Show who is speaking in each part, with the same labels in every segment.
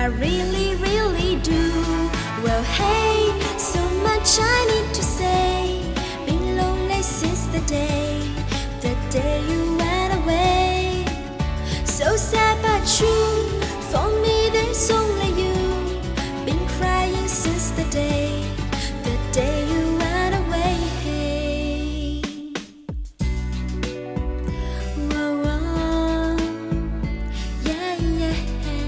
Speaker 1: really, really do. Well, hey, so much I need to say. Been lonely since the day you went away. So sad but true, for me there's only you. Been crying since the day you went away. Whoa, whoa, yeah, yeah.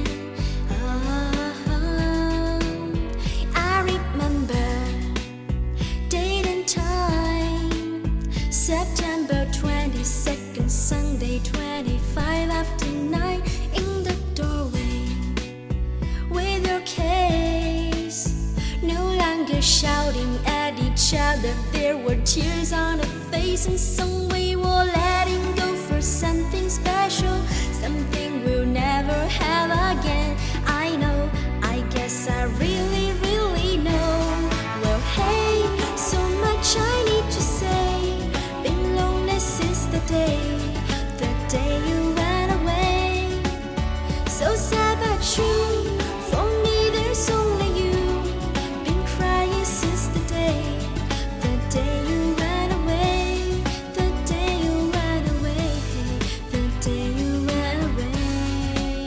Speaker 1: I remember date and time, September 22nd, Sunday 25 after 9, in the doorway with your case. No longer shouting at each other, there were tears on her face, and some we were letting go for something special, something we'll never have again. I know, I guess I really, really know. Well, hey, so much I need to say. Been lonely since the day you went away. So sad but true, for me there's only you. Been crying since the day you went away. The day you went away, the day you went away.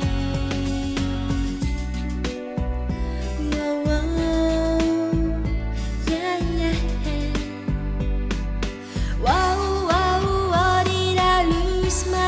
Speaker 1: Whoa, whoa, yeah, yeah. Whoa, whoa, whoa, did I lose my